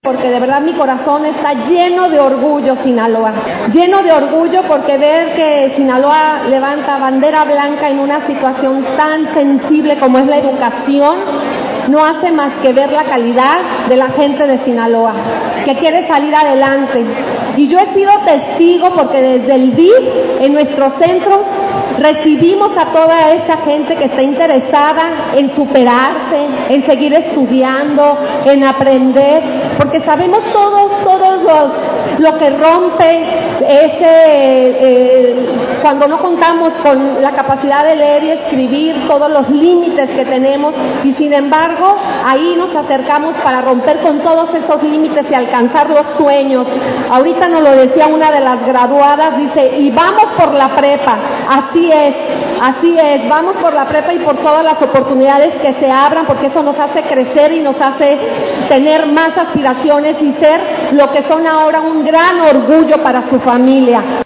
porque de verdad mi corazón está lleno de orgullo, Sinaloa. Lleno de orgullo porque ver que Sinaloa levanta bandera blanca en una situación tan sensible como es la educación, no hace más que ver la calidad de la gente de Sinaloa, que quiere salir adelante. Y yo he sido testigo porque desde el DIF, en nuestro centro, recibimos a toda esa gente que está interesada en superarse, en seguir estudiando, en aprender, porque sabemos lo que rompe cuando no contamos con la capacidad de leer y escribir, todos los límites que tenemos, y sin embargo ahí nos acercamos para romper con todos esos límites y alcanzar los sueños. Ahorita nos lo decía una de las graduadas, dice, y vamos por la prepa. Así es, vamos por la prepa y por todas las oportunidades que se abran, porque eso nos hace crecer y nos hace tener más aspiraciones y ser lo que son ahora un gran orgullo para su familia.